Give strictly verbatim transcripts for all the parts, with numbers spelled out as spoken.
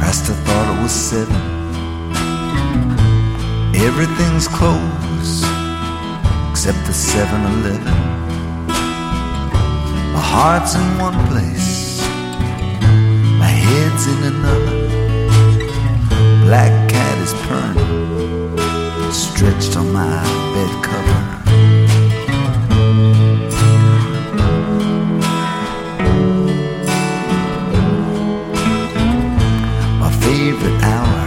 Last I thought it was seven. Everything's closed except the seven eleven. My heart's in one place, my head's in another. Black cat is purring, stretched on my bed cover. My favorite hour,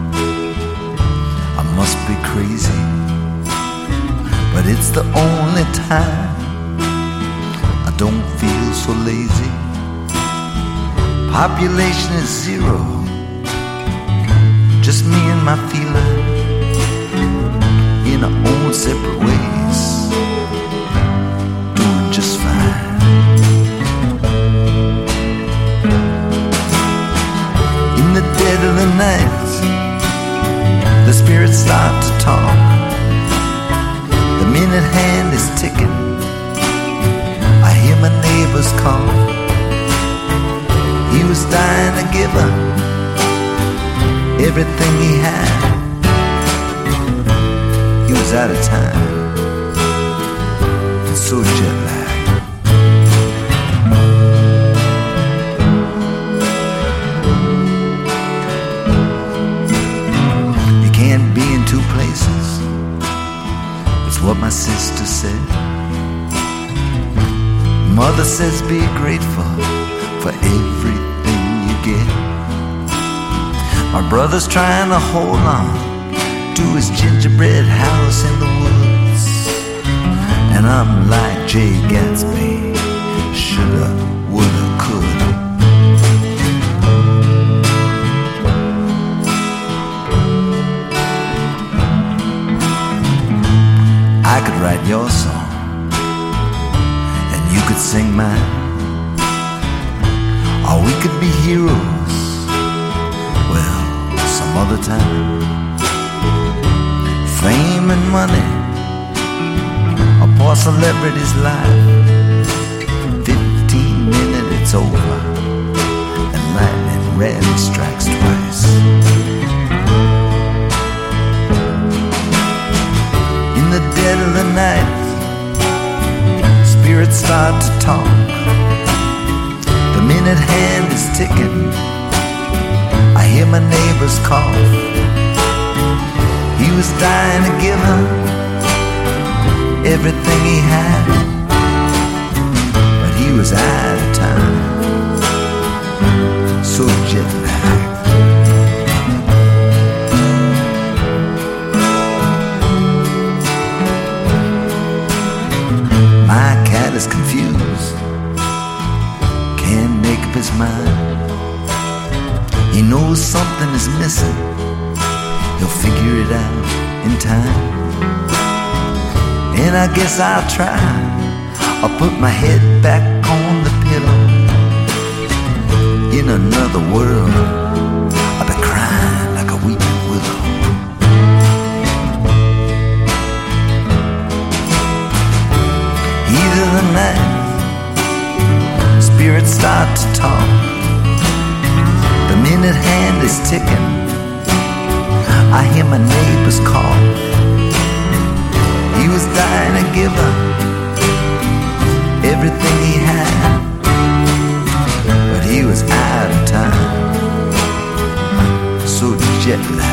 I must be crazy, but it's the only time I don't feel so lazy. Population is zero, just me and my feline in our own separate ways, doing just fine. In the dead of the night, the spirits start to talk. The minute hand is ticking, I hear my neighbor's call. He was dying to give her everything he had. He was out of time and so jet lagged. You can't be in two places, it's what my sister said. Mother says be grateful for everything you get. My brother's trying to hold on to his gingerbread house in the woods, and I'm like Jay Gatsby, shoulda, woulda, coulda. I could write your song, and you could sing mine, or we could be heroes, well, some other time. Fame and money, a poor celebrity's life. Fifteen minutes, it's over, and lightning rarely strikes twice. In the dead of the night, spirits start to talk. The minute hand is ticking, I hear my neighbor's cough. He was dying to give her everything he had, but he was out of time, so jet lagged. My cat is confused, can't make up his mind. He knows something is missing, he'll figure it out in time. And I guess I'll try, I'll put my head back on the pillow. In another world, I'll be crying like a weeping willow. Heat of the night, spirits start to talk. The minute hand is ticking, I hear my neighbor's call. He was dying to give her everything he had, but he was out of time, so jet lagged.